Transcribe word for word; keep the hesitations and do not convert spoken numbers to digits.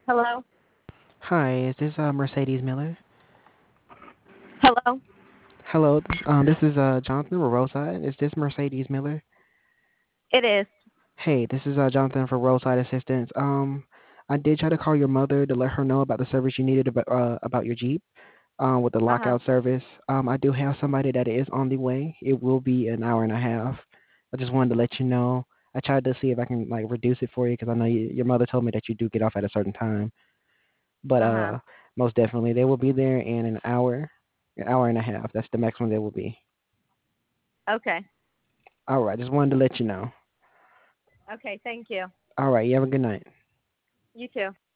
Hello? Hi, is this uh, Mercedes Miller? Hello? Hello, um, this is uh, Jonathan with Roadside. Is this Mercedes Miller? It is. Hey, this is uh, Jonathan for Roadside Assistance. Um, I did try to call your mother to let her know about the service you needed about, uh, about your Jeep um, with the Uh-huh. lockout service. Um, I do have somebody that is on the way. It will be an hour and a half. I just wanted to let you know. I tried to see if I can like reduce it for you because I know you, your mother told me that you do get off at a certain time. But Uh-huh. uh, most definitely, they will be there in an hour, an hour and a half. That's the maximum they will be. Okay. All right, just wanted to let you know. Okay, thank you. All right, you have a good night. You too.